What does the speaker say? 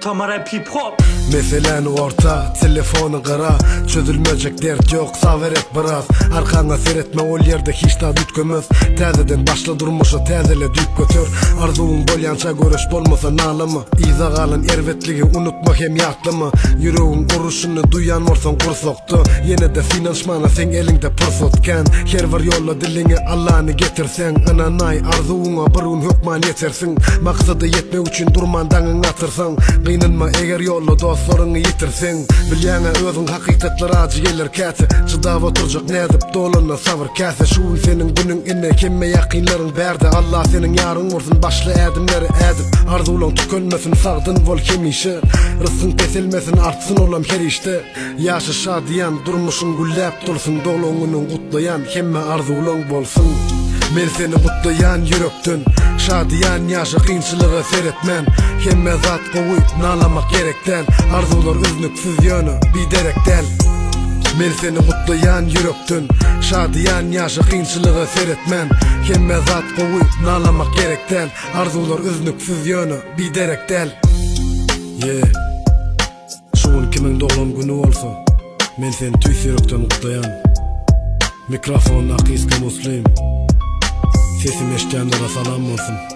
ortama rap hip hop. Meselen orta, telefonu qara, çözülmeyecek dert yok, saveret biraz. Arkana seyretme ol yerde hiç da dütkümüz. Tezeden başla durmuşa tezele düp götür. Arzuun bolyança görüş bolmasa nalımı. İza qalın ervetligi unutma hem yatlımı. Yüreğin kuruşunu duyan orsan kursoktu. Yine de finansmana sen elinde pırsotken. Her var yolla dilini Allah'ını getirsen. Ananay arzuuna burun hükman yetersin. Maksadı yetme üçün durmandanın atırsan. Kıynınma eğer yolla dostlarını yitirsen. Bilyana özün hakikatlar acı gelir kati. Çıdav oturacak nedip doluna sabır kase. Şu senin günün inne kemme yakinlerin berdi. Allah senin yarın olsun başlı edimleri edip. Arzulan tükönmesin sağdın vol kemişi. Rızkın kesilmesin artsın olam her işte. Yaşı şadiyan durmuşun güllep dursun. Dolungunun kutlayan kemme arzulan bolsun. Men seni kutlayan yürektin. Şadiyan yaşı kıyınçılığı seyretmen. Kemme zat koyup nalamak gerekten. Arzular üzünüksüz yönü biderekten. Men seni kutlayan yürektin. Şadiyan yaşı kıyınçılığı seyretmen. Kemme zat koyup nalamak gerekten. Arzular üzünüksüz yönü biderekten. Yeah. Şuun kimin doğum günü olsa men seni tüys yürekten kutlayan. Mikrofon Akiska Muslim. Sesim eşkendere salam olsun.